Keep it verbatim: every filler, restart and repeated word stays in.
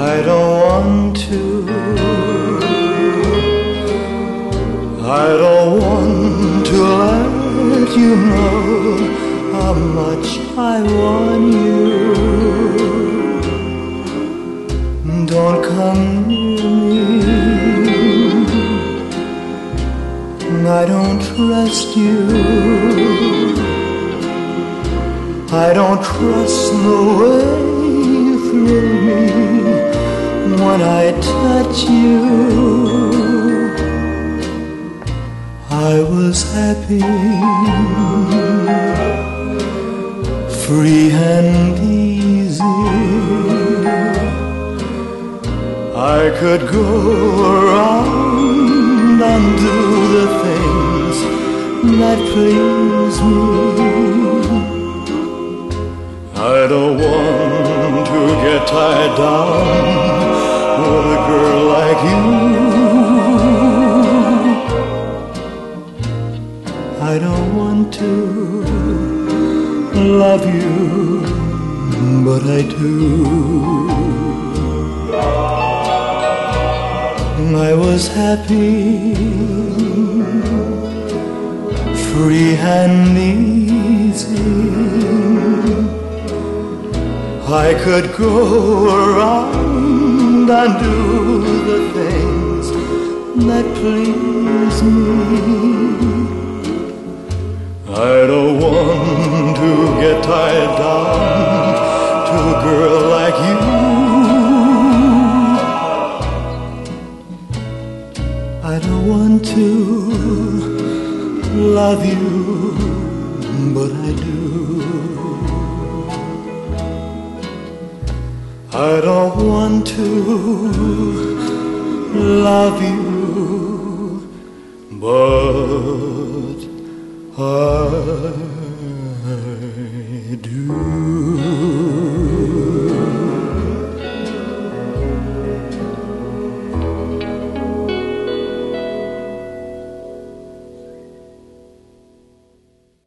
I don't want to. I don't want to let you know how much I want you. Don't come near me. I don't trust you. I don't trust the way you thrill me when I touch you. I was happy, free and easy. I could go around and do the things that please me. I don't want to get tied down with a girl like you. I don't want to love you, but I do. I was happy, free and easy. I could go around and do the things that please me. I don't want to get tied down to a girl like you. I don't want to love you, but I do. I don't want to love you, but I